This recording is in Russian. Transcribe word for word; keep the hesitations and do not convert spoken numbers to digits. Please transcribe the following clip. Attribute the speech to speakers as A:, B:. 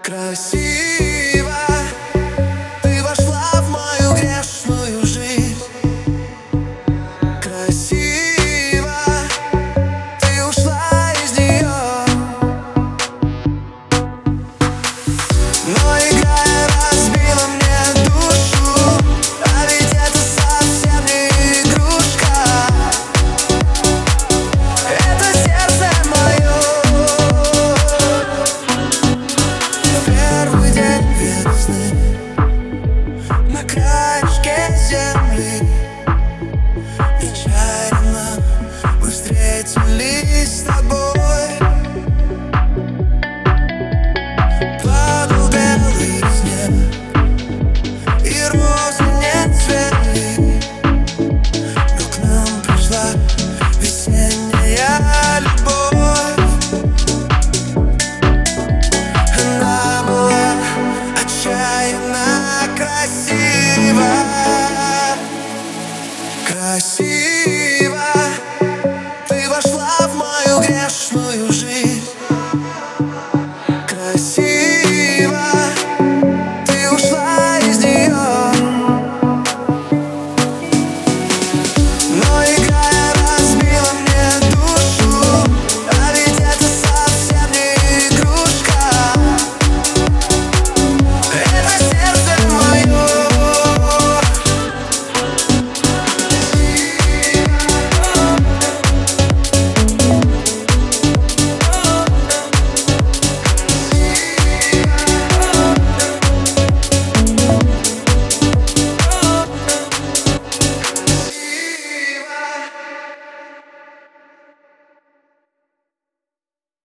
A: Красиво ты вошла в мою грешную жизнь. Красиво ты ушла из нее. Но играя разбила мне душу, а ведь это совсем не игрушка. Это сердце мое. Первый день весны на краешке земли, нечаянно мы встретились с тобой.